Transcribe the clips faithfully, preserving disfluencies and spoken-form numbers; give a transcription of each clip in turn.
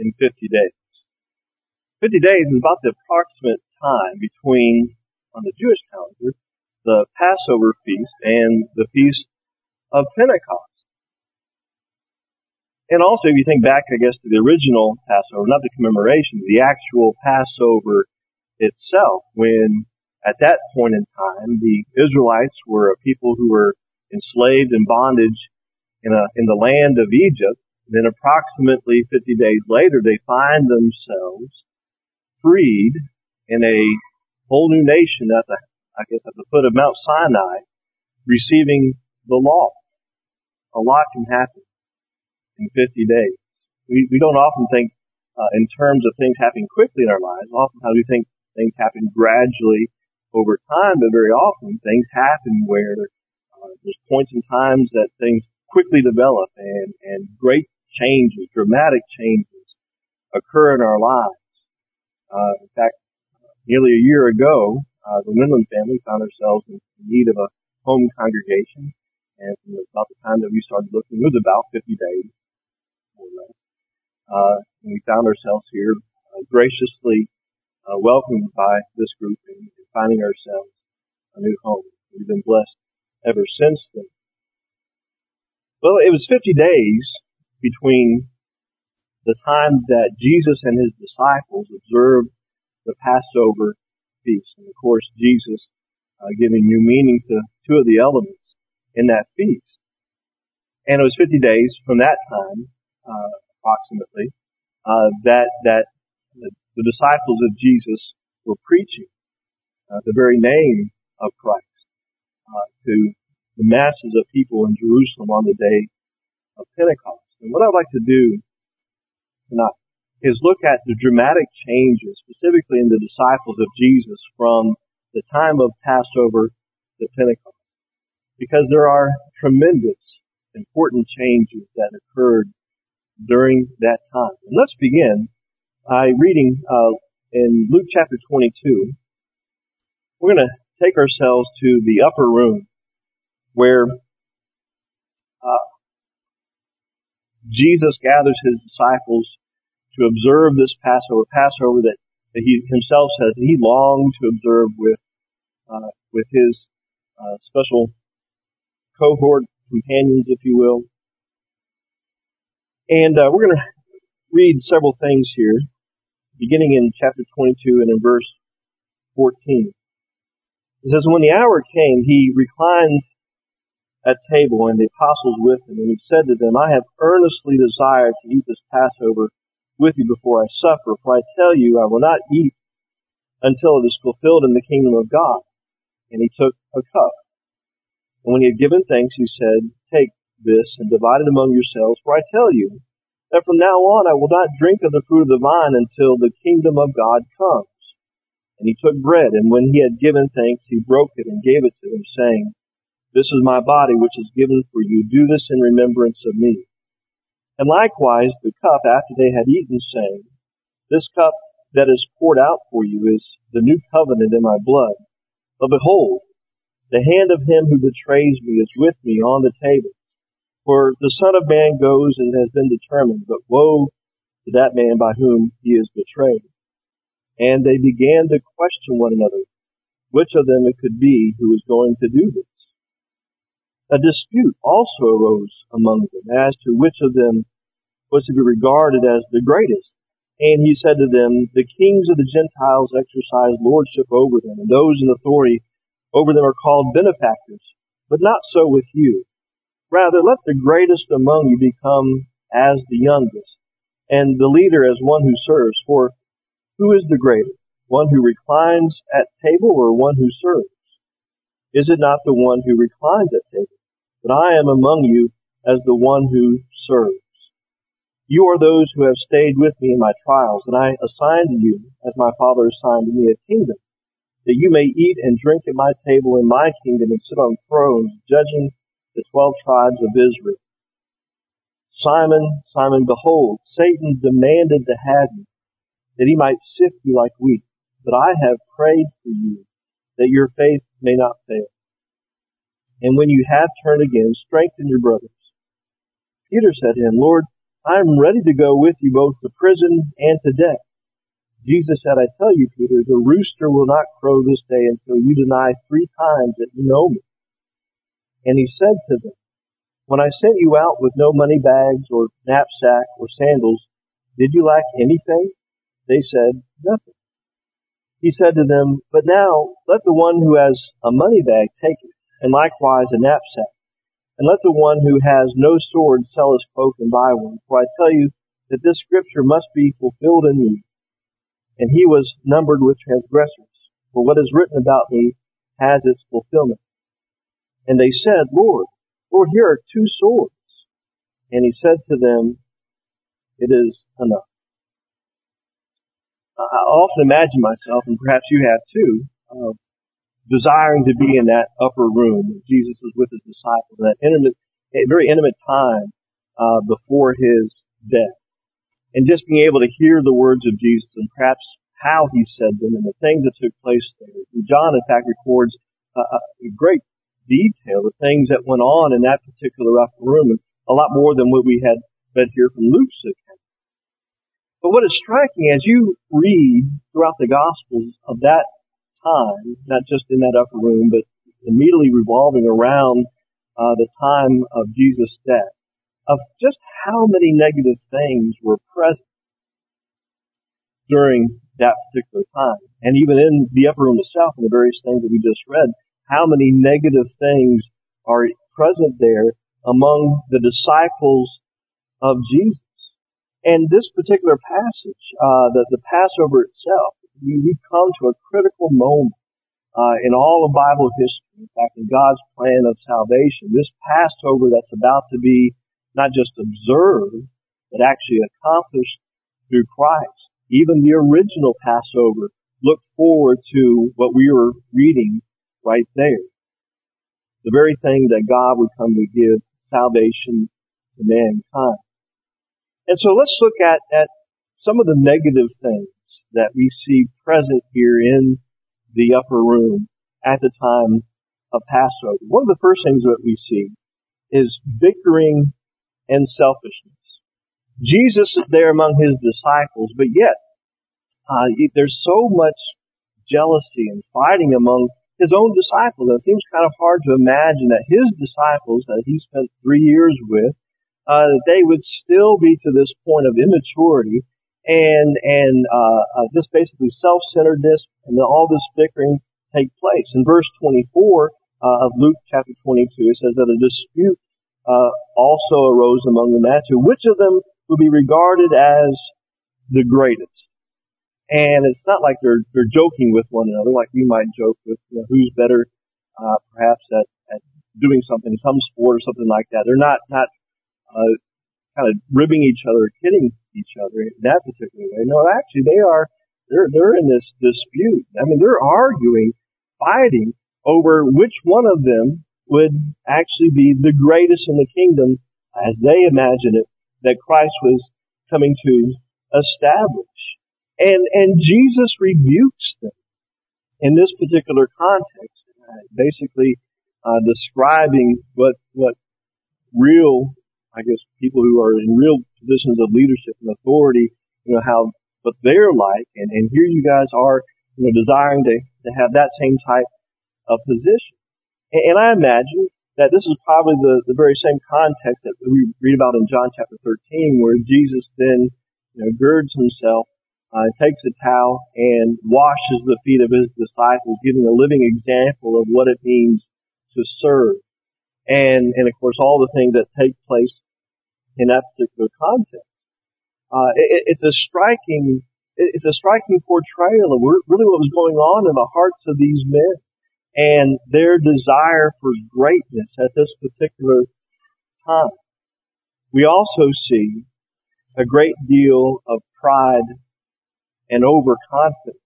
in fifty days. fifty days is about the approximate time between, on the Jewish calendar, the Passover feast and the Feast of Pentecost. And also, if you think back, I guess, to the original Passover, not the commemoration, the actual Passover itself, when at that point in time, the Israelites were a people who were enslaved in bondage in a, in the land of Egypt. Then approximately fifty days later, they find themselves freed in a whole new nation at the, I guess, at the foot of Mount Sinai, receiving the law. A lot can happen in fifty days. We, we don't often think uh, in terms of things happening quickly in our lives. Oftentimes we think things happen gradually over time, but very often things happen where uh, there's points in times that things quickly develop and, and great changes, dramatic changes occur in our lives. Uh, in fact, nearly a year ago, uh, the Winland family found ourselves in need of a home congregation, and from about the time that we started looking, it was about fifty days, more or less. Uh, and we found ourselves here, uh, graciously uh, welcomed by this group and finding ourselves a new home. We've been blessed ever since then. Well, it was fifty days between the time that Jesus and his disciples observed the Passover feast. And of course, Jesus uh, giving new meaning to two of the elements in that feast. And it was fifty days from that time, uh, approximately, uh, that, that the, the disciples of Jesus were preaching uh, the very name of Christ uh, to the masses of people in Jerusalem on the day of Pentecost. And what I'd like to do tonight is look at the dramatic changes, specifically in the disciples of Jesus from the time of Passover to Pentecost. Because there are tremendous, important changes that occurred during that time. And let's begin by reading uh, in Luke chapter twenty-two. We're going to take ourselves to the upper room where uh, Jesus gathers his disciples to observe this Passover, Passover that, that he himself says that he longed to observe with uh, with his uh, special cohort companions, if you will. And uh, we're going to read several things here, beginning in chapter twenty-two and in verse fourteen. It says, "When the hour came, he reclined at table, and the apostles with him, and he said to them, I have earnestly desired to eat this Passover with you before I suffer, for I tell you, I will not eat until it is fulfilled in the kingdom of God. And he took a cup. And when he had given thanks, he said, Take this and divide it among yourselves, for I tell you that from now on I will not drink of the fruit of the vine until the kingdom of God comes. And he took bread, and when he had given thanks, he broke it and gave it to them, saying, This is my body, which is given for you. Do this in remembrance of me. And likewise the cup after they had eaten, saying, This cup that is poured out for you is the new covenant in my blood. But behold, the hand of him who betrays me is with me on the table. For the Son of Man goes as has been determined, but woe to that man by whom he is betrayed. And they began to question one another, which of them it could be who was going to do this. A dispute also arose among them as to which of them was to be regarded as the greatest. And he said to them, The kings of the Gentiles exercise lordship over them, and those in authority over them are called benefactors. But not so with you. Rather, let the greatest among you become as the youngest, and the leader as one who serves. For who is the greater, one who reclines at table or one who serves? Is it not the one who reclines at table? But I am among you as the one who serves. You are those who have stayed with me in my trials, and I assign to you, as my Father assigned to me, a kingdom, that you may eat and drink at my table in my kingdom and sit on thrones, judging the twelve tribes of Israel. Simon, Simon, behold, Satan demanded to have you, that he might sift you like wheat. But I have prayed for you, that your faith may not fail. And when you have turned again, strengthen your brothers. Peter said to him, Lord, I am ready to go with you both to prison and to death. Jesus said, I tell you, Peter, the rooster will not crow this day until you deny three times that you know me. And he said to them, when I sent you out with no money bags or knapsack or sandals, did you lack anything? They said, nothing. He said to them, but now let the one who has a money bag take it, and likewise a knapsack. And let the one who has no sword sell his cloak and buy one. For I tell you that this scripture must be fulfilled in me. And he was numbered with transgressors. For what is written about me has its fulfillment. And they said, Lord, Lord, here are two swords. And he said to them, it is enough. I often imagine myself, and perhaps you have too, uh, desiring to be in that upper room where Jesus was with his disciples, that intimate, a very intimate time uh, before his death. And just being able to hear the words of Jesus and perhaps how he said them and the things that took place there. And John, in fact, records uh, a great detail, the things that went on in that particular upper room, and a lot more than what we had read here from Luke's account. But what is striking as you read throughout the Gospels of that time, not just in that upper room, but immediately revolving around uh, the time of Jesus' death, of just how many negative things were present during that particular time. And even in the upper room itself, and the various things that we just read, how many negative things are present there among the disciples of Jesus. And this particular passage, uh, the, the Passover itself, we, we come to a critical moment uh, in all of Bible history, in fact, in God's plan of salvation. This Passover that's about to be not just observed, but actually accomplished through Christ. Even the original Passover looked forward to what we were reading right there. The very thing that God would come to give salvation to mankind. And so let's look at, at some of the negative things that we see present here in the upper room at the time of Passover. One of the first things that we see is bickering and selfishness. Jesus is there among his disciples, but yet uh, there's so much jealousy and fighting among his own disciples. It seems kind of hard to imagine that his disciples that he spent three years with, uh, they would still be to this point of immaturity and and uh, uh, just basically self-centeredness, and then all this bickering take place. In verse twenty-four uh, of Luke chapter twenty-two, it says that a dispute uh, also arose among them as to which of them would be regarded as the greatest. And it's not like they're they're joking with one another, like we might joke with, you know, who's better, uh, perhaps at, at doing something, some sport or something like that. They're not not uh, kind of ribbing each other, kidding each other in that particular way. No, actually, they are they're they're in this dispute. I mean, they're arguing, fighting over which one of them would actually be the greatest in the kingdom, as they imagine it, that Christ was coming to establish. And, and Jesus rebukes them in this particular context, uh, basically, uh, describing what, what real, I guess, people who are in real positions of leadership and authority, you know, how, what they're like. And, and here you guys are, you know, desiring to, to have that same type of position. And, and I imagine that this is probably the, the very same context that we read about in John chapter thirteen, where Jesus then, you know, girds himself, Uh, takes a towel and washes the feet of his disciples, giving a living example of what it means to serve. And, and of course, all the things that take place in that particular context. Uh, it, it's a striking, it's a striking portrayal of really what was going on in the hearts of these men and their desire for greatness at this particular time. We also see a great deal of pride and overconfidence.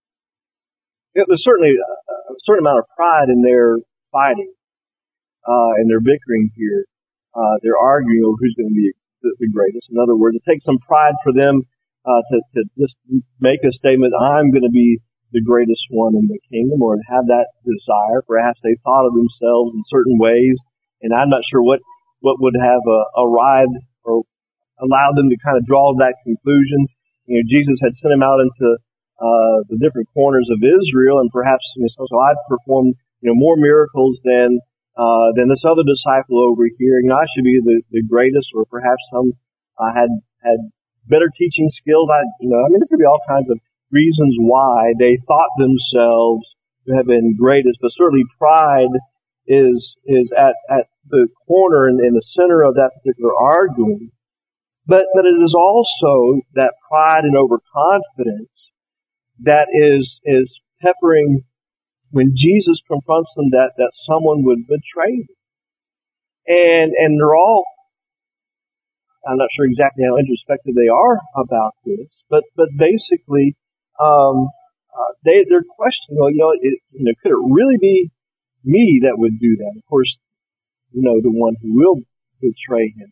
There's certainly a certain amount of pride in their fighting, uh, and their bickering here. Uh, they're arguing over who's going to be the, the greatest. In other words, it takes some pride for them, uh, to, to just make a statement, I'm going to be the greatest one in the kingdom, or have that desire. Perhaps they thought of themselves in certain ways, and I'm not sure what, what would have, uh, arrived or allowed them to kind of draw that conclusion. You know, Jesus had sent him out into uh, the different corners of Israel, and perhaps, you know, so, so I've performed, you know, more miracles than uh, than this other disciple over here. You know, I should be the, the greatest, or perhaps some uh, had had better teaching skills. I, you know, I mean, there could be all kinds of reasons why they thought themselves to have been greatest, but certainly pride is is at at the corner and in the center of that particular arguing. But but it is also that pride and overconfidence that is is peppering when Jesus confronts them that, that someone would betray them. And and they're all, I'm not sure exactly how introspective they are about this, but but basically um, uh, they they're questioning, well, you know, it, you know, could it really be me that would do that? Of course, you know, the one who will betray him.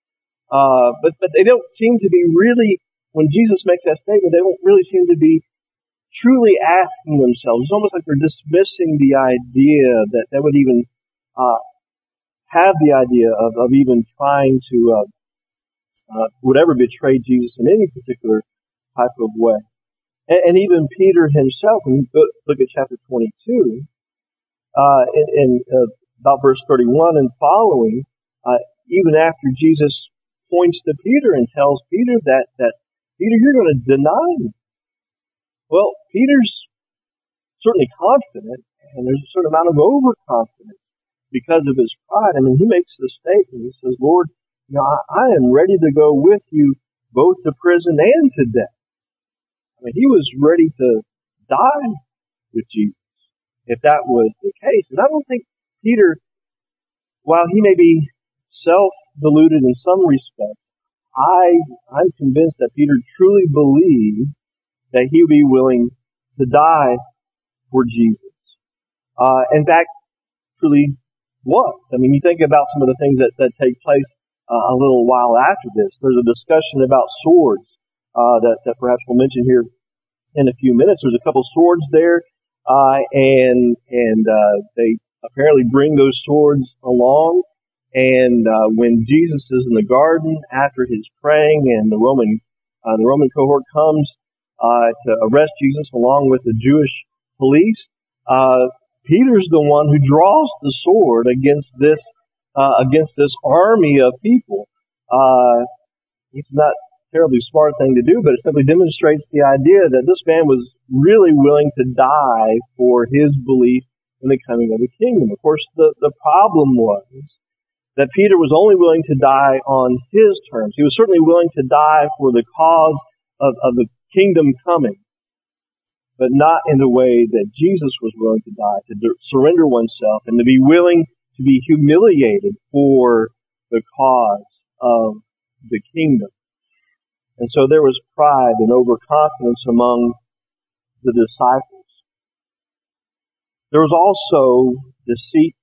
Uh, but but they don't seem to be really, when Jesus makes that statement, they don't really seem to be truly asking themselves. It's almost like they're dismissing the idea that they would even uh, have the idea of, of even trying to uh, uh, would ever betray Jesus in any particular type of way. And, and even Peter himself, when you look at chapter twenty-two, uh, in, in uh, about verse thirty-one and following, uh, even after Jesus points to Peter and tells Peter that, that Peter, you're going to deny me. Well, Peter's certainly confident, and there's a certain amount of overconfidence because of his pride. I mean, he makes the statement, he says, Lord, you know, I, I am ready to go with you both to prison and to death. I mean, he was ready to die with Jesus, if that was the case. And I don't think Peter, while he may be self-deluded in some respects, I, I'm convinced that Peter truly believed that he would be willing to die for Jesus. Uh, in fact, truly was. I mean, you think about some of the things that, that take place uh, a little while after this. There's a discussion about swords uh, that, that perhaps we'll mention here in a few minutes. There's a couple swords there, uh, and and uh, they apparently bring those swords along. And uh, when Jesus is in the garden after his praying, and the Roman uh, the Roman cohort comes Uh, to arrest Jesus along with the Jewish police, uh, Peter's the one who draws the sword against this uh, against this army of people. Uh, it's not a terribly smart thing to do, but it simply demonstrates the idea that this man was really willing to die for his belief in the coming of the kingdom. Of course, the, the problem was that Peter was only willing to die on his terms. He was certainly willing to die for the cause of, of the kingdom coming, but not in the way that Jesus was willing to die, to de- surrender oneself and to be willing to be humiliated for the cause of the kingdom. And so there was pride and overconfidence among the disciples. There was also deceit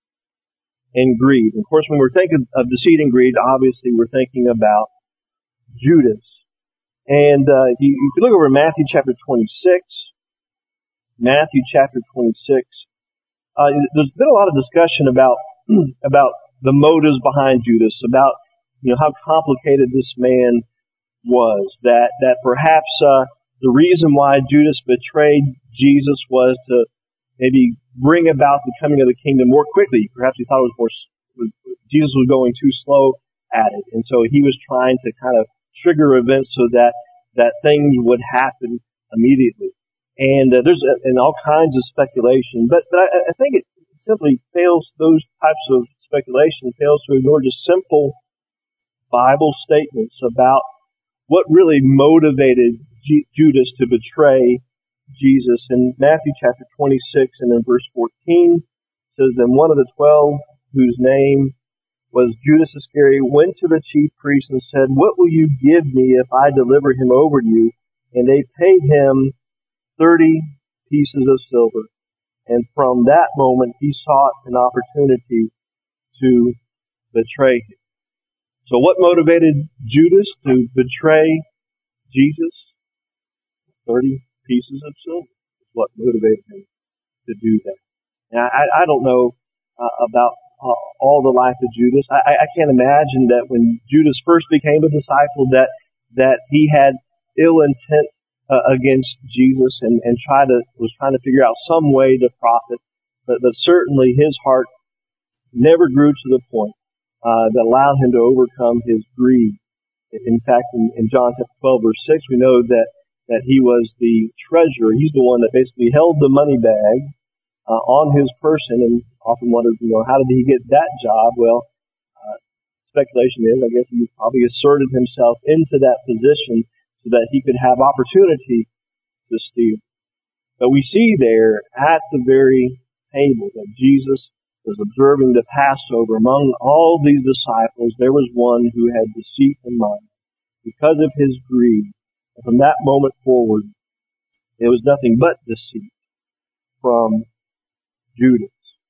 and greed. Of course, when we're thinking of deceit and greed, obviously we're thinking about Judas. And uh, if, you, if you look over Matthew chapter twenty-six, Matthew chapter twenty-six, uh, there's been a lot of discussion about about the motives behind Judas, about, you know, how complicated this man was. That that perhaps uh, the reason why Judas betrayed Jesus was to maybe bring about the coming of the kingdom more quickly. Perhaps he thought it was more Jesus was going too slow at it, and so he was trying to kind of trigger events so that, that things would happen immediately. And uh, there's uh, and all kinds of speculation, but, but I, I think it simply fails, those types of speculation fails to ignore just simple Bible statements about what really motivated G- Judas to betray Jesus. In Matthew chapter twenty-six and in verse fourteen, it says, then one of the twelve, whose name was Judas Iscariot, went to the chief priests and said, what will you give me if I deliver him over to you? And they paid him thirty pieces of silver. And from that moment he sought an opportunity to betray him. So what motivated Judas to betray Jesus? thirty pieces of silver is what motivated him to do that. Now, I, I don't know uh, about uh, all the life of Judas. I, I can't imagine that when Judas first became a disciple that that he had ill intent uh, against Jesus and and try to was trying to figure out some way to profit. But but certainly his heart never grew to the point uh, that allowed him to overcome his greed. In fact, in, in John chapter twelve, verse six, we know that that he was the treasurer. He's the one that basically held the money bag uh, on his person, and often wondered, you know, how did he get that job? Well, uh, speculation is, I guess he probably asserted himself into that position so that he could have opportunity to steal. But we see there at the very table that Jesus was observing the Passover. Among all these disciples, there was one who had deceit in mind because of his greed. And from that moment forward, it was nothing but deceit from Judas.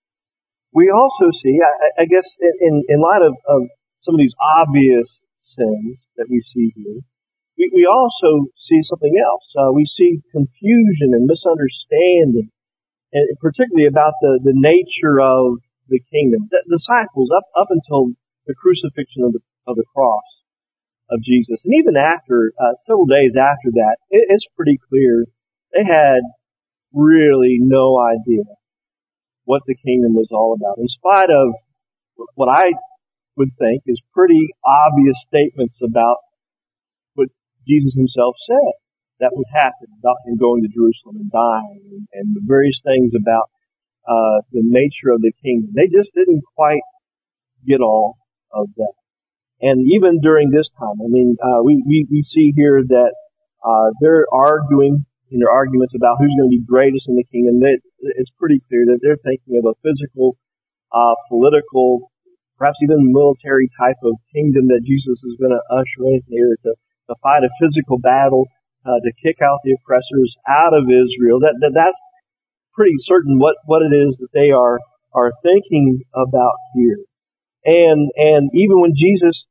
We also see, I, I guess, in, in light of, of some of these obvious sins that we see here, we, we also see something else. Uh, we see confusion and misunderstanding, and particularly about the, the nature of the kingdom. The disciples, up, up until the crucifixion of the, of the cross of Jesus, and even after, uh, several days after that, it, it's pretty clear they had really no idea what the kingdom was all about. In spite of what I would think is pretty obvious statements about what Jesus himself said that would happen about him going to Jerusalem and dying, and, and the various things about uh the nature of the kingdom. They just didn't quite get all of that. And even during this time, I mean, uh we, we, we see here that uh they're arguing in their arguments about who's going to be greatest in the kingdom. They, it's pretty clear that they're thinking of a physical, uh political, perhaps even military type of kingdom that Jesus is going to usher in here to, to fight a physical battle, uh to kick out the oppressors out of Israel. That, that that's pretty certain what, what it is that they are, are thinking about here. And, and even when Jesus,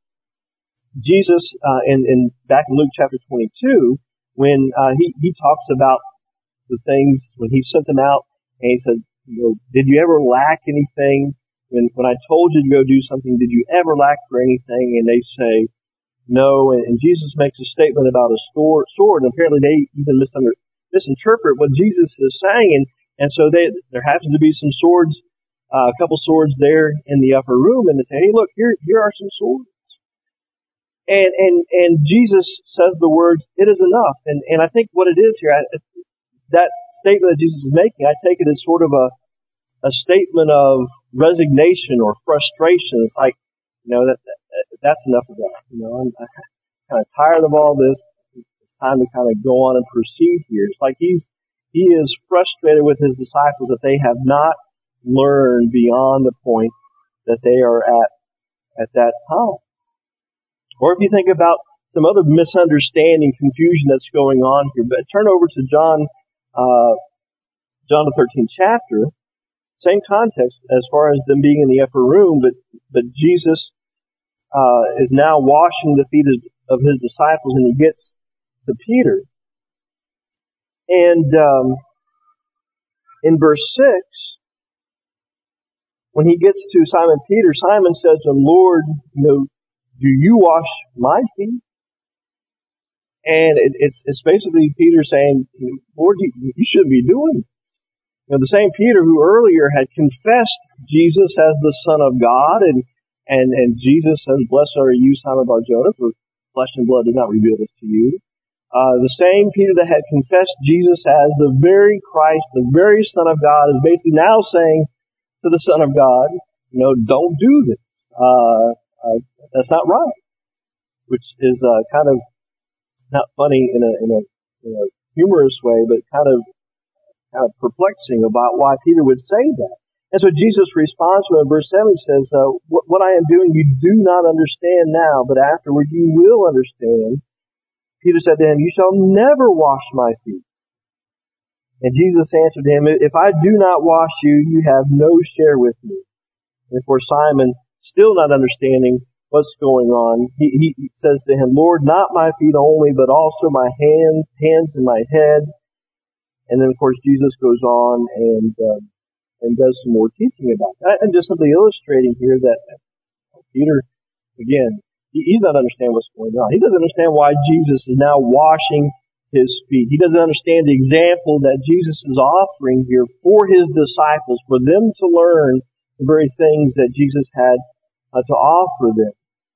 Jesus, uh, in, in, back in Luke chapter twenty-two, when, uh, he, he talks about the things, when he sent them out, and he said, you know, did you ever lack anything? When, when I told you to go do something, did you ever lack for anything? And they say, no. And, and Jesus makes a statement about a sword, sword, and apparently they even misunder, misinterpret what Jesus is saying, and And so they, there happens to be some swords, uh, a couple swords there in the upper room, and they say, hey, look, here, here are some swords. And, and, and Jesus says the words, it is enough. And, and I think what it is here, I, that statement that Jesus is making, I take it as sort of a, a statement of resignation or frustration. It's like, you know, that, that that's enough of that. You know, I'm, I'm kind of tired of all this. It's time to kind of go on and proceed here. It's like he's, He is frustrated with his disciples that they have not learned beyond the point that they are at at that time. Or if you think about some other misunderstanding, confusion that's going on here, but turn over to John, uh, John the thirteenth chapter. Same context as far as them being in the upper room, but but Jesus uh, is now washing the feet of his disciples, and he gets to Peter. And um, in verse six, when he gets to Simon Peter, Simon says to him, Lord, you know, do you wash my feet? And it, it's it's basically Peter saying, Lord, you, you shouldn't be doing it. You know, the same Peter who earlier had confessed Jesus as the Son of God, and and and Jesus says, blessed are you, Simon Bar-Jonah, for flesh and blood did not reveal this to you. Uh, the same Peter that had confessed Jesus as the very Christ, the very Son of God, is basically now saying to the Son of God, you know, don't do this. Uh, uh, that's not right. Which is, uh, kind of not funny in a, in a, in a humorous way, but kind of, kind of perplexing about why Peter would say that. And so Jesus responds to him in verse seven. He says, uh, what, what I am doing you do not understand now, but afterward you will understand. Peter said to him, you shall never wash my feet. And Jesus answered him, if I do not wash you, you have no share with me. And for Simon, still not understanding what's going on, he, he says to him, Lord, not my feet only, but also my hands, hands and my head. And then, of course, Jesus goes on and uh, and does some more teaching about that. And just simply illustrating here that Peter, again, he, he's not understanding what's going on. He doesn't understand why Jesus is now washing his feet. He doesn't understand the example that Jesus is offering here for his disciples, for them to learn the very things that Jesus had uh, to offer them.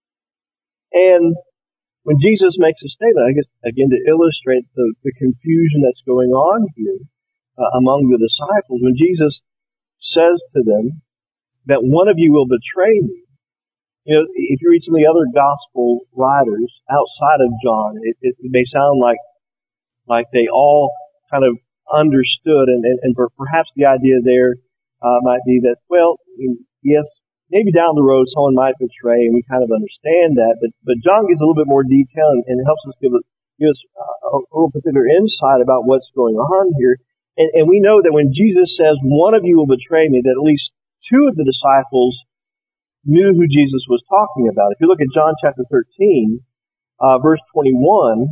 And when Jesus makes a statement, I guess, again, to illustrate the, the confusion that's going on here uh, among the disciples, when Jesus says to them that one of you will betray me, you know, if you read some of the other gospel writers outside of John, it, it, it may sound like like they all kind of understood, and, and, and perhaps the idea there uh, might be that, well, yes, maybe down the road someone might betray, and we kind of understand that, but but John gives a little bit more detail and, and helps us give, a, give us a, a little particular insight about what's going on here. And, and we know that when Jesus says, one of you will betray me, that at least two of the disciples knew who Jesus was talking about. If you look at John chapter thirteen, uh, verse twenty-one,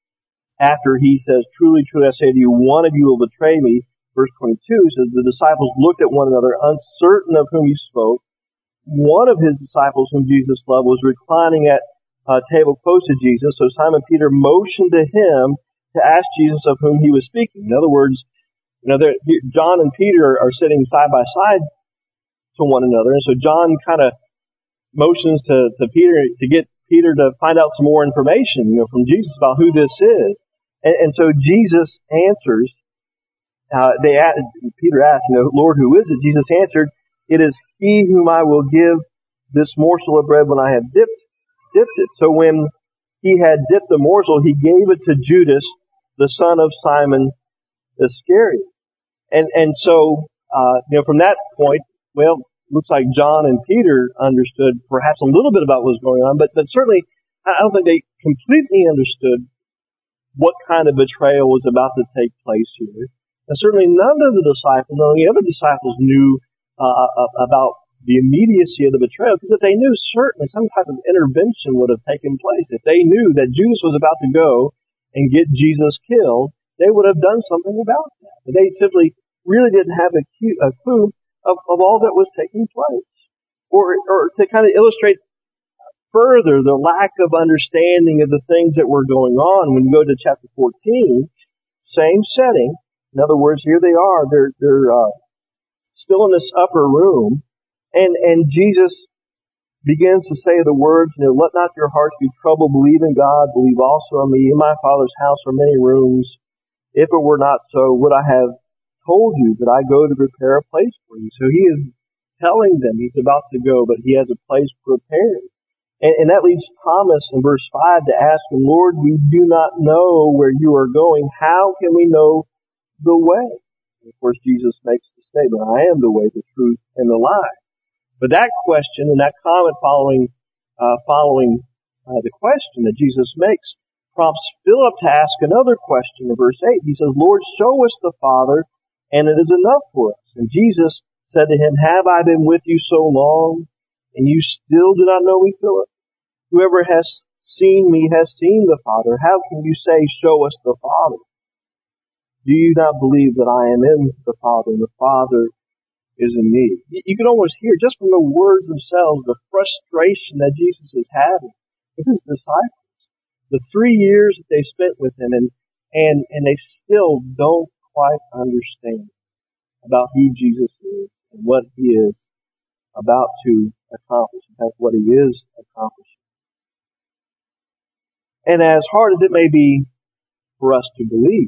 after he says, truly, truly, I say to you, one of you will betray me, verse twenty-two says, the disciples looked at one another, uncertain of whom he spoke. One of his disciples whom Jesus loved was reclining at a table close to Jesus, so Simon Peter motioned to him to ask Jesus of whom he was speaking. In other words, you know, John and Peter are sitting side by side to one another, and so John kind of motions to, to Peter to get Peter to find out some more information, you know, from Jesus about who this is. And, and so Jesus answers. Uh, they asked, Peter asked, you know, Lord, who is it? Jesus answered, it is he whom I will give this morsel of bread when I have dipped dipped it. So when he had dipped the morsel, he gave it to Judas, the son of Simon Iscariot. And and so uh, you know, from that point, well, looks like John and Peter understood perhaps a little bit about what was going on, but, but certainly I don't think they completely understood what kind of betrayal was about to take place here. And certainly none of the disciples, none of the other disciples knew uh, about the immediacy of the betrayal, because if they knew, certainly some type of intervention would have taken place. If they knew that Judas was about to go and get Jesus killed, they would have done something about that. But they simply really didn't have a clue Of, of all that was taking place. Or, or to kind of illustrate further the lack of understanding of the things that were going on, when you go to chapter fourteen, same setting. In other words, here they are, they're, they're, uh, still in this upper room, and, and Jesus begins to say the words, you know, let not your hearts be troubled, believe in God, believe also in me. In my Father's house are many rooms. If it were not so, would I have told you that I go to prepare a place for you. So he is telling them he's about to go, but he has a place prepared. And, and that leads Thomas in verse five to ask him, Lord, we do not know where you are going. How can we know the way? And of course, Jesus makes the statement, I am the way, the truth, and the life. But that question and that comment following, uh, following uh, the question that Jesus makes prompts Philip to ask another question in verse eight. He says, Lord, show us the Father, and it is enough for us. And Jesus said to him, have I been with you so long, and you still do not know me, Philip? Whoever has seen me has seen the Father. How can you say, show us the Father? Do you not believe that I am in the Father, and the Father is in me? You can almost hear, just from the words themselves, the frustration that Jesus is having with his disciples. The three years that they spent with him, and, and, and they still don't quite understand about who Jesus is and what he is about to accomplish, in fact, what he is accomplishing. And as hard as it may be for us to believe,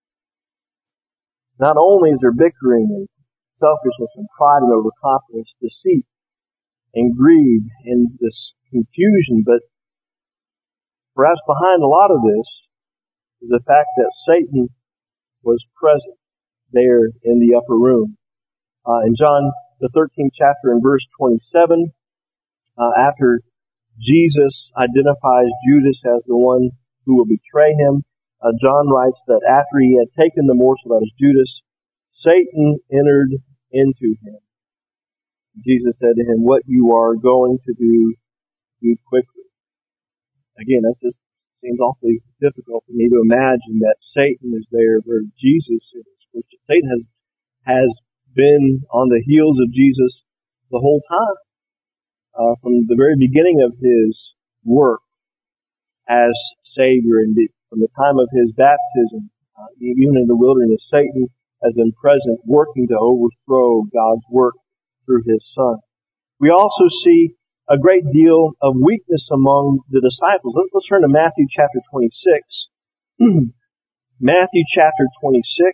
not only is there bickering and selfishness and pride and overconfidence, deceit and greed and this confusion, but perhaps behind a lot of this is the fact that Satan was present there in the upper room. Uh, in John, the thirteenth chapter in verse twenty-seven, uh, after Jesus identifies Judas as the one who will betray him, uh, John writes that after he had taken the morsel, that is Judas, Satan entered into him. Jesus said to him, what you are going to do, do quickly. Again, that just seems awfully difficult for me to imagine that Satan is there where Jesus is. Which Satan has, has been on the heels of Jesus the whole time, uh, from the very beginning of his work as Savior, and from the time of his baptism, uh, even in the wilderness, Satan has been present, working to overthrow God's work through his Son. We also see a great deal of weakness among the disciples. Let's, let's turn to Matthew chapter twenty-six. Matthew chapter twenty-six.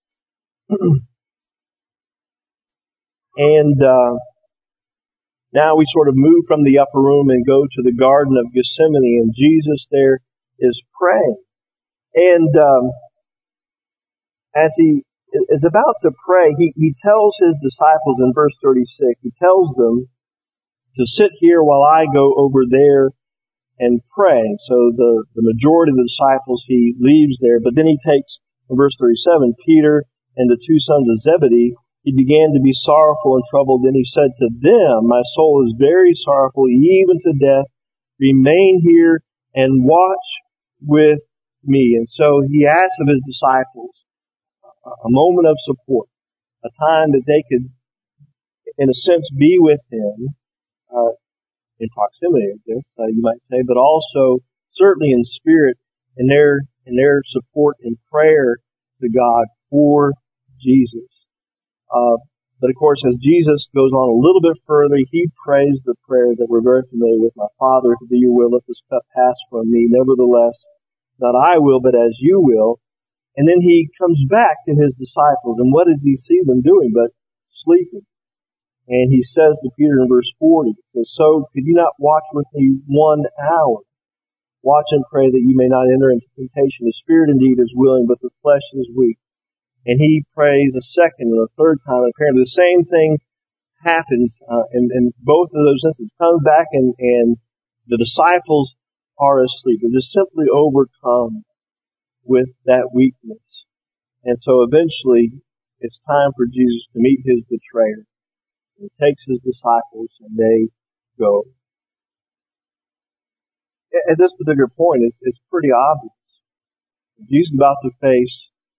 And uh, now we sort of move from the upper room and go to the Garden of Gethsemane, and Jesus there is praying. And um, as he is about to pray, he, he tells his disciples in verse thirty-six, he tells them to sit here while I go over there and pray. So the, the majority of the disciples he leaves there, but then he takes, in verse thirty-seven, Peter and the two sons of Zebedee. He began to be sorrowful and troubled. Then he said to them, my soul is very sorrowful, even to death. Remain here and watch with me. And so he asked of his disciples a moment of support, a time that they could, in a sense, be with him, uh, in proximity, I guess, uh, you might say, but also certainly in spirit, in their, in their support and prayer to God for Jesus. Uh, but of course, as Jesus goes on a little bit further, he prays the prayer that we're very familiar with. My Father, if it be your will, let this cup pass from me. Nevertheless, not I will, but as you will. And then he comes back to his disciples, and what does he see them doing but sleeping? And he says to Peter in verse forty, so could you not watch with me one hour? Watch and pray that you may not enter into temptation. The spirit indeed is willing, but the flesh is weak. And he prays a second and a third time, and apparently the same thing happens, uh, in, in both of those instances. Comes back and, and the disciples are asleep. They're just simply overcome with that weakness. And so eventually, it's time for Jesus to meet his betrayer. He takes his disciples and they go. At this particular point, it's, it's pretty obvious. Jesus is about to face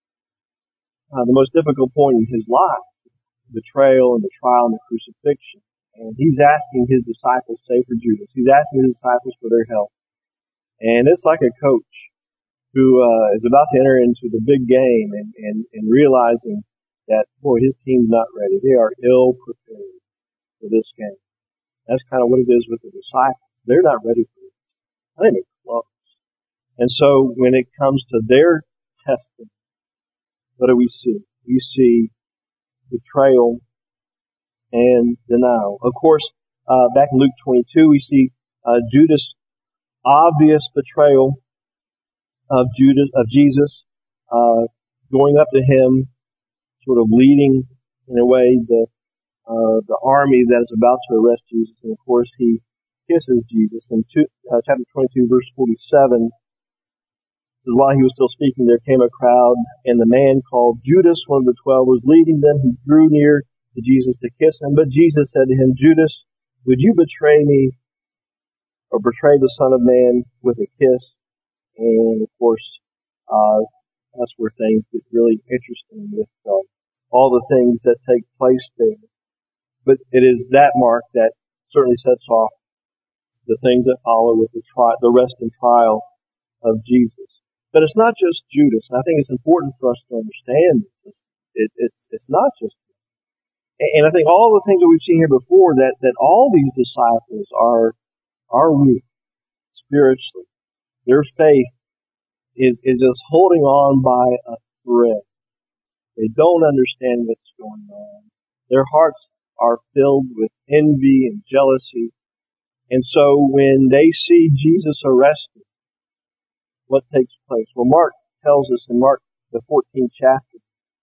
Uh, the most difficult point in his life, the betrayal and the trial and the crucifixion. And he's asking his disciples, save for Judas, he's asking his disciples for their help. And it's like a coach who uh, is about to enter into the big game and, and, and realizing that, boy, his team's not ready. They are ill prepared for this game. That's kind of what it is with the disciples. They're not ready for it. I think they're close. And so when it comes to their testing, what do we see? We see betrayal and denial. Of course, uh, back in Luke twenty-two, we see uh, Judas' obvious betrayal of Judas, of Jesus, uh, going up to him, sort of leading, in a way, the uh, the army that is about to arrest Jesus. And of course, he kisses Jesus. In two, uh, chapter twenty-two, verse forty-seven. While he was still speaking, there came a crowd, and the man called Judas, one of the twelve, was leading them. He drew near to Jesus to kiss him. But Jesus said to him, Judas, would you betray me, or betray the Son of Man with a kiss? And of course, uh, that's where things get really interesting with uh, all the things that take place there. But it is that mark that certainly sets off the things that follow with the tri- the rest and trial of Jesus. But it's not just Judas. I think it's important for us to understand this. It, it's, it's not just him. And I think all the things that we've seen here before, that, that all these disciples are, are weak spiritually. Their faith is, is just holding on by a thread. They don't understand what's going on. Their hearts are filled with envy and jealousy. And so when they see Jesus arrested, what takes place? Well, Mark tells us in Mark, the fourteenth chapter,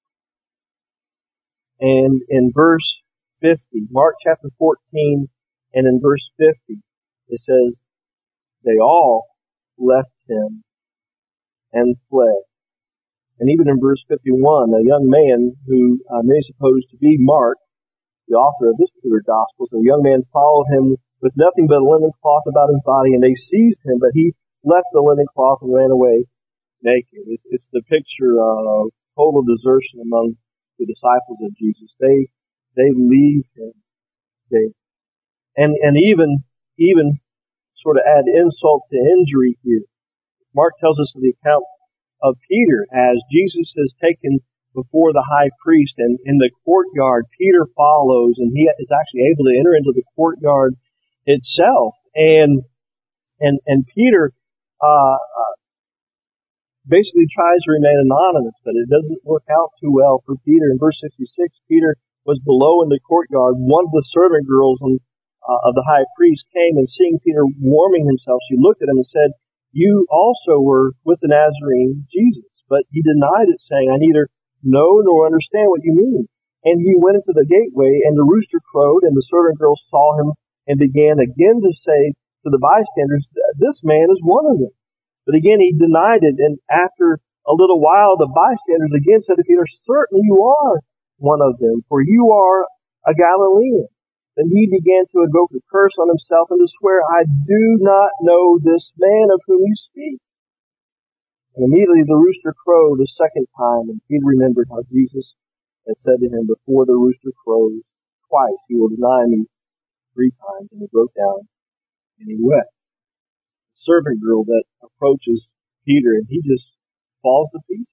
and in verse fifty, Mark chapter fourteen, and in verse fifty, it says, they all left him and fled. And even in verse fifty-one, a young man who uh, many suppose to be Mark, the author of this particular gospel, so a young man followed him with nothing but a linen cloth about his body, and they seized him, but he left the linen cloth and ran away naked. It's, it's the picture of total desertion among the disciples of Jesus. They, they leave him there. And, and even, even sort of add insult to injury here. Mark tells us of the account of Peter as Jesus is taken before the high priest, and in the courtyard, Peter follows, and he is actually able to enter into the courtyard itself. And, and, and Peter, uh, uh basically tries to remain anonymous, but it doesn't work out too well for Peter. In verse sixty-six, Peter was below in the courtyard. One of the servant girls on, uh, of the high priest came, and seeing Peter warming himself, she looked at him and said, "You also were with the Nazarene Jesus." But he denied it, saying, "I neither know nor understand what you mean." And he went into the gateway, and the rooster crowed, and the servant girl saw him and began again to say to the bystanders, "This man is one of them." But again he denied it, and after a little while the bystanders again said to Peter, "Certainly you are one of them, for you are a Galilean." Then he began to invoke a curse on himself and to swear, "I do not know this man of whom you speak." And immediately the rooster crowed a second time, and Peter remembered how Jesus had said to him, "Before the rooster crows twice, you will deny me three times." And he broke down and he wept. The servant girl that approaches Peter, and he just falls to pieces.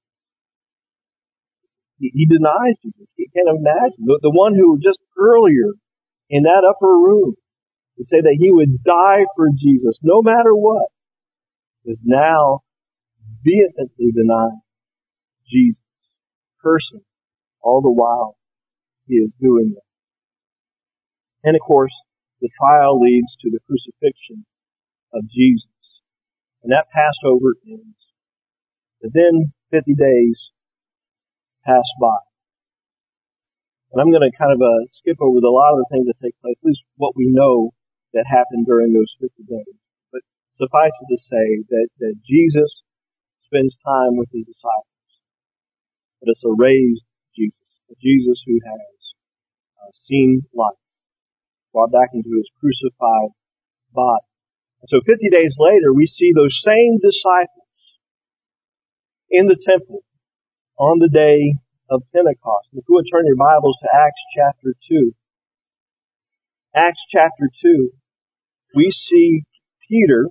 He, he denies Jesus. He can't imagine. The, the one who just earlier in that upper room would say that he would die for Jesus no matter what, is now vehemently denying Jesus, cursing all the while he is doing that. And of course, the trial leads to the crucifixion of Jesus. And that Passover ends. But then fifty days pass by. And I'm going to kind of uh, skip over the, a lot of the things that take place, at least what we know that happened during those fifty days. But suffice it to say that, that Jesus spends time with his disciples. But it's a raised Jesus, a Jesus who has uh, seen life, brought back into his crucified body. And so fifty days later, we see those same disciples in the temple on the day of Pentecost. If you would turn your Bibles to Acts chapter two. Acts chapter two, we see Peter,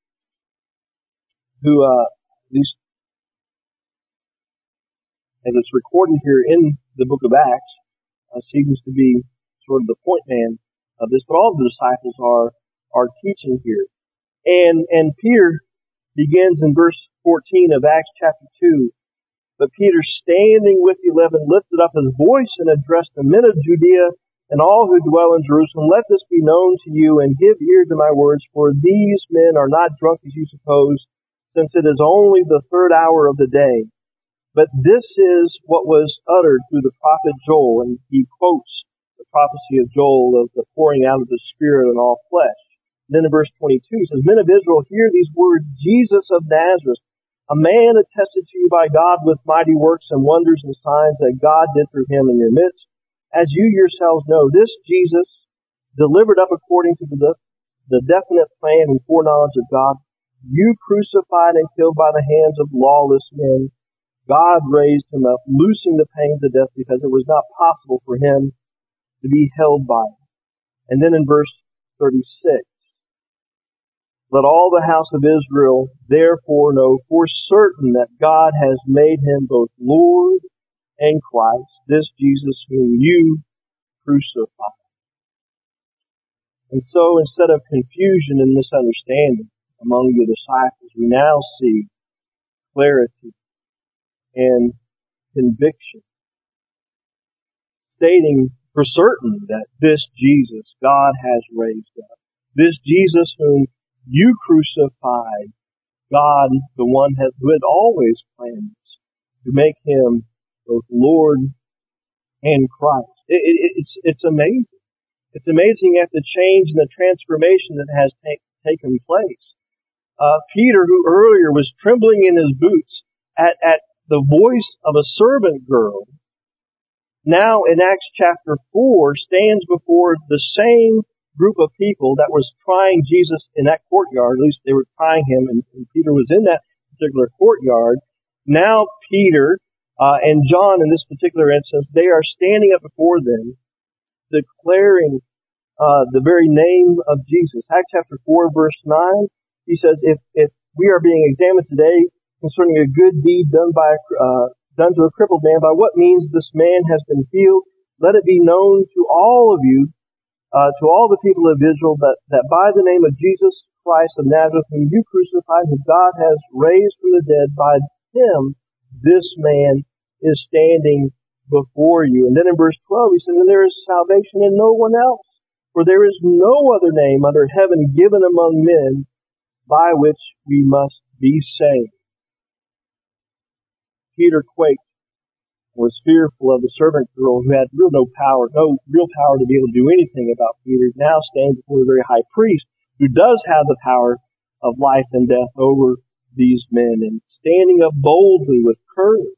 who, uh, at least as it's recorded here in the book of Acts, uh, seems to be sort of the point man of this, but all the disciples are, are teaching here. And, and Peter begins in verse fourteen of Acts chapter two. "But Peter, standing with the eleven, lifted up his voice and addressed the men of Judea and all who dwell in Jerusalem. Let this be known to you, and give ear to my words, for these men are not drunk as you suppose, since it is only the third hour of the day. But this is what was uttered through the prophet Joel." And he quotes the prophecy of Joel of the pouring out of the Spirit on all flesh. Then in verse twenty-two, he says, "Men of Israel, hear these words, Jesus of Nazareth, a man attested to you by God with mighty works and wonders and signs that God did through him in your midst. As you yourselves know, this Jesus, delivered up according to the, the definite plan and foreknowledge of God, you crucified and killed by the hands of lawless men. God raised him up, loosing the pains of death, because it was not possible for him to be held by it." And then in verse thirty-six, "Let all the house of Israel therefore know for certain that God has made him both Lord and Christ, this Jesus whom you crucified." And so instead of confusion and misunderstanding among the disciples, we now see clarity and conviction, stating for certain that this Jesus God has raised up, this Jesus whom you crucified, God, the one who had always planned this, to make him both Lord and Christ. It, it, it's, it's amazing. It's amazing at the change and the transformation that has ta- taken place. Uh, Peter, who earlier was trembling in his boots at, at the voice of a servant girl, now in Acts chapter four stands before the same group of people that was trying Jesus in that courtyard. At least they were trying him, and, and Peter was in that particular courtyard. Now Peter, Uh, and John, in this particular instance, they are standing up before them, declaring uh, the very name of Jesus. Acts chapter four, verse nine, he says, if, if we are being examined today concerning a good deed done by uh, done to a crippled man, by what means this man has been healed, let it be known to all of you, uh, to all the people of Israel, that, that by the name of Jesus Christ of Nazareth, whom you crucified, whom God has raised from the dead, by him, this man is standing before you. And then in verse twelve, he says, and there is salvation in no one else, for there is no other name under heaven given among men by which we must be saved. Peter quaked, was fearful of the servant girl who had real no power, no real power to be able to do anything about Peter, now stands before the very high priest who does have the power of life and death over these men, and standing up boldly with courage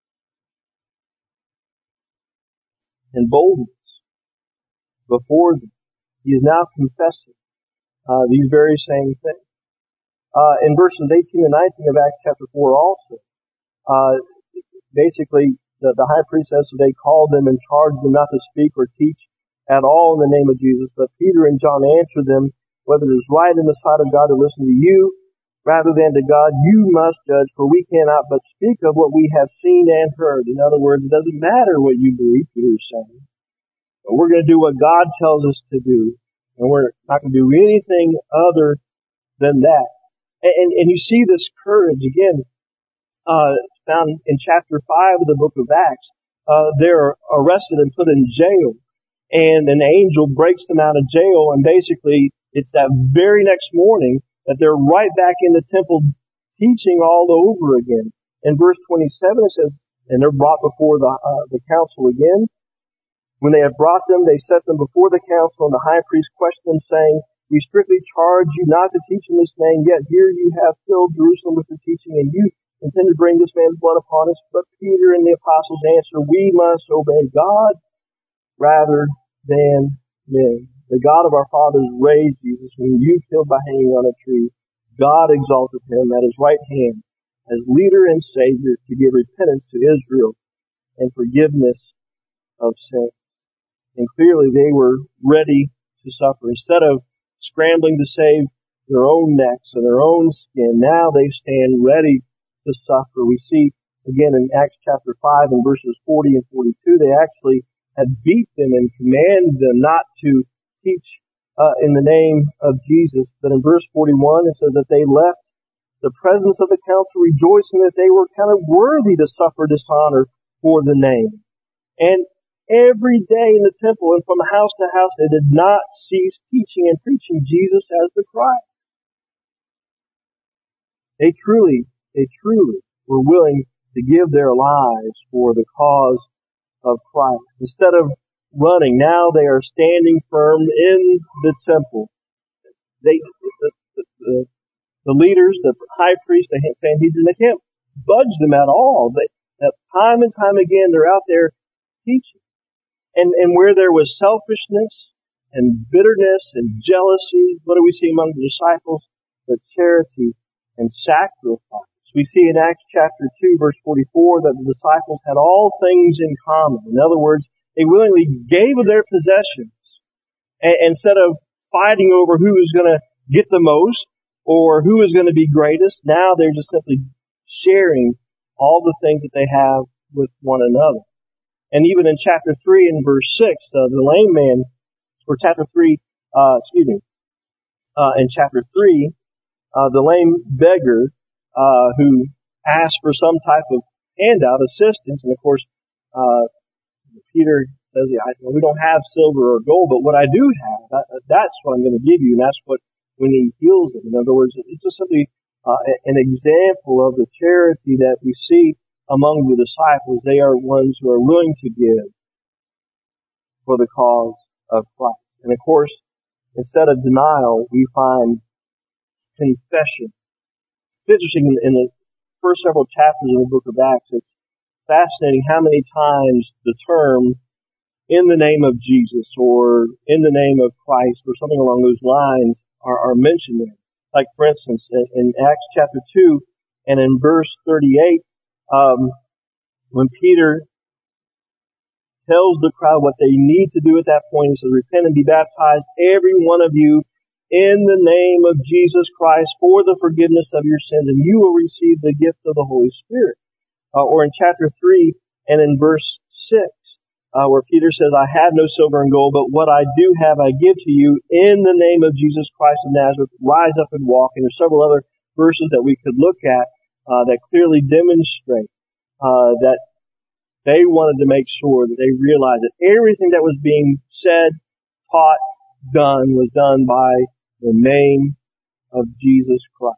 and boldness before them. He is now confessing uh, these very same things. Uh, in verses eighteen and nineteen of Acts chapter four also, uh, basically the, the high priest says, so they called them and charged them not to speak or teach at all in the name of Jesus. But Peter and John answered them, whether it is right in the sight of God to listen to you rather than to God, you must judge, for we cannot but speak of what we have seen and heard. In other words, it doesn't matter what you believe, Peter is saying. But we're going to do what God tells us to do, and we're not going to do anything other than that. And, and, and you see this courage again, uh, found in chapter five of the book of Acts. Uh, they're arrested and put in jail, and an angel breaks them out of jail, and basically it's that very next morning that they're right back in the temple teaching all over again. In verse twenty-seven it says, and they're brought before the, uh, the council again. When they have brought them, they set them before the council, and the high priest questioned them, saying, we strictly charge you not to teach in this name, yet here you have filled Jerusalem with your teaching, and you intend to bring this man's blood upon us. But Peter and the apostles answer, we must obey God rather than men. The God of our fathers raised Jesus, whom you killed by hanging on a tree. God exalted him at his right hand as leader and savior to give repentance to Israel and forgiveness of sin. And clearly they were ready to suffer. Instead of scrambling to save their own necks and their own skin, now they stand ready to suffer. We see again in Acts chapter five and verses forty and forty-two, they actually had beat them and commanded them not to teach uh, in the name of Jesus. But in verse forty-one, it says that they left the presence of the council rejoicing that they were kind of worthy to suffer dishonor for the name. And every day in the temple and from house to house, they did not cease teaching and preaching Jesus as the Christ. They truly, they truly were willing to give their lives for the cause of Christ. Instead of running, now they are standing firm in the temple. They, the, the, the, the leaders, the high priest, the Sanhedrin, they can't budge them at all. They, that time and time again, they're out there teaching. And, and where there was selfishness and bitterness and jealousy, what do we see among the disciples? But charity and sacrifice. We see in Acts chapter two, verse forty-four, that the disciples had all things in common. In other words, they willingly gave of their possessions. And instead of fighting over who is going to get the most or who is going to be greatest, now they're just simply sharing all the things that they have with one another. And even in chapter three and verse six, uh, the lame man, or chapter three, uh, excuse me, uh, in chapter three, uh, the lame beggar, uh, who asked for some type of handout, assistance, and of course, uh, Peter says, yeah, we don't have silver or gold, but what I do have, that, that's what I'm going to give you, and that's what, when he heals them. In other words, it's just simply, uh, an example of the charity that we see among the disciples. They are ones who are willing to give for the cause of Christ. And of course, instead of denial, we find confession. It's interesting, in, in the first several chapters of the book of Acts, it's fascinating how many times the term in the name of Jesus or in the name of Christ or something along those lines are, are mentioned there. Like, for instance, in, in Acts chapter two and in verse thirty-eight, Um, When Peter tells the crowd what they need to do at that point, he says, repent and be baptized, every one of you, in the name of Jesus Christ for the forgiveness of your sins, and you will receive the gift of the Holy Spirit. Uh, or in chapter three and in verse six, uh, where Peter says, I have no silver and gold, but what I do have I give to you in the name of Jesus Christ of Nazareth. Rise up and walk. And there's several other verses that we could look at uh, that clearly demonstrate uh, that they wanted to make sure that they realized that everything that was being said, taught, done was done by the name of Jesus Christ.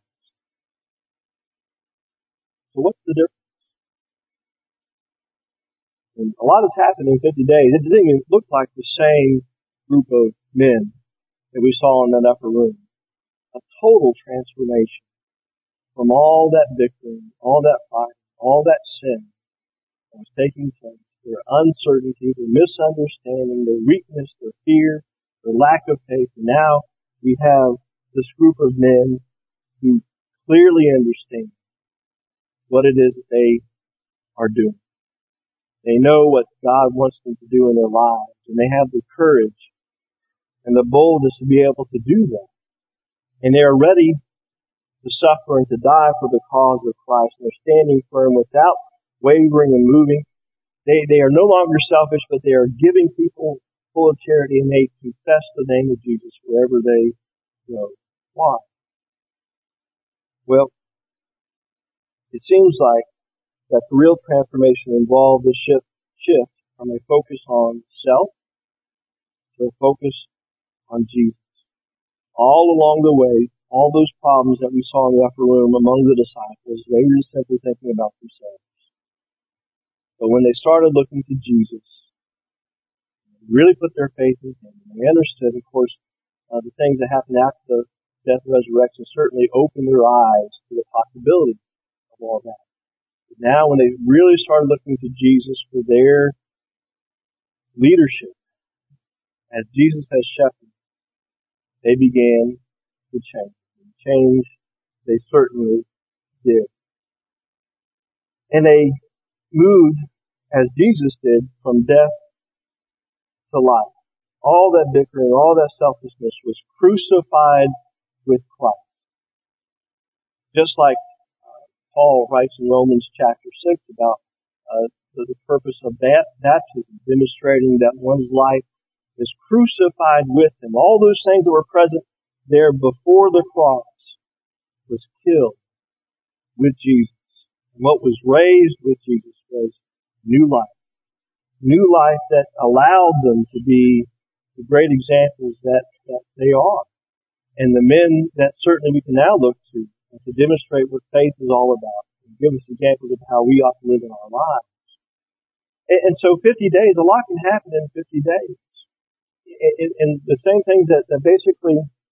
So what's the difference? And a lot has happened in fifty days. It didn't even look like the same group of men that we saw in that upper room. A total transformation from all that bickering, all that fighting, all that sin that was taking place, their uncertainty, their misunderstanding, their weakness, their fear, their lack of faith. And now we have this group of men who clearly understand what it is that they are doing. They know what God wants them to do in their lives, and they have the courage and the boldness to be able to do that. And they are ready to suffer and to die for the cause of Christ. And they're standing firm without wavering and moving. They, they are no longer selfish, but they are giving people full of charity, and they confess the name of Jesus wherever they go. Why? Well, it seems like that the real transformation involved the shift, shift from a focus on self to a focus on Jesus. All along the way, all those problems that we saw in the upper room among the disciples, they were just simply thinking about themselves. But when they started looking to Jesus, they really put their faith in Him, and they understood, of course, uh, the things that happened after the death and resurrection certainly opened their eyes to the possibility of all that. Now, when they really started looking to Jesus for their leadership, as Jesus has shepherded, they began to change. And change, they certainly did. And they moved, as Jesus did, from death to life. All that bickering, all that selfishness was crucified with Christ. Just like Paul writes in Romans chapter six about uh, the, the purpose of that baptism, demonstrating that one's life is crucified with Him. All those things that were present there before the cross was killed with Jesus. And what was raised with Jesus was new life. New life that allowed them to be the great examples that, that they are. And the men that certainly we can now look to and to demonstrate what faith is all about, and give us examples of how we ought to live in our lives. And, and so fifty days, a lot can happen in fifty days. And, and the same things that, that basically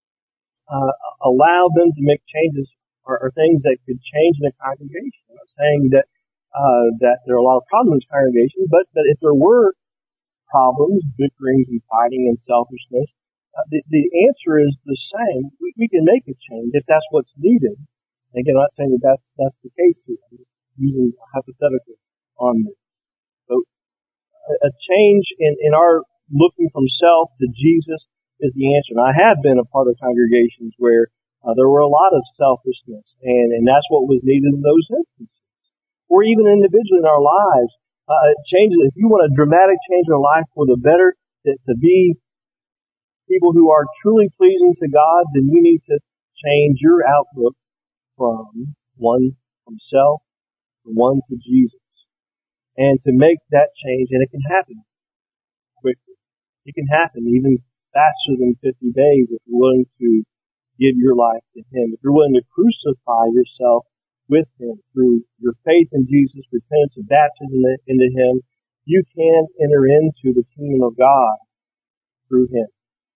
uh, allow them to make changes are, are things that could change in a congregation. I'm not saying that uh, that there are a lot of problems in congregations, but that if there were problems, bickerings and fighting and selfishness, Uh, the, the answer is the same. We, we can make a change if that's what's needed. And again, I'm not saying that that's, that's the case here. I'm just using a hypothetical on this. So a, a change in, in our looking from self to Jesus is the answer. And I have been a part of congregations where uh, there were a lot of selfishness, and, and that's what was needed in those instances. Or even individually in our lives. Uh, changes, if you want a dramatic change in life for the better, to, to be people who are truly pleasing to God, then you need to change your outlook from one from self to one to Jesus. And to make that change, and it can happen quickly. It can happen even faster than fifty days if you're willing to give your life to Him. If you're willing to crucify yourself with Him through your faith in Jesus, repentance and baptism into Him, you can enter into the kingdom of God through Him.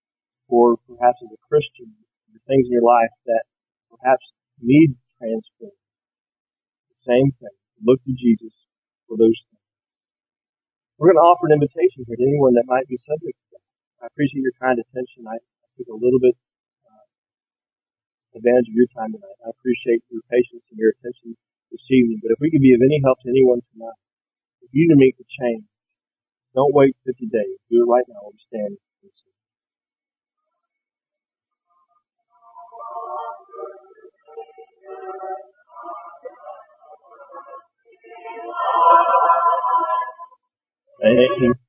Or perhaps as a Christian, the things in your life that perhaps need transformation. The same thing. Look to Jesus for those things. We're going to offer an invitation here to anyone that might be subject to that. I appreciate your kind attention. I, I took a little bit uh, advantage of your time tonight. I appreciate your patience and your attention this evening. But if we could be of any help to anyone tonight, for you to make the change. Don't wait fifty days. Do it right now. We stand. And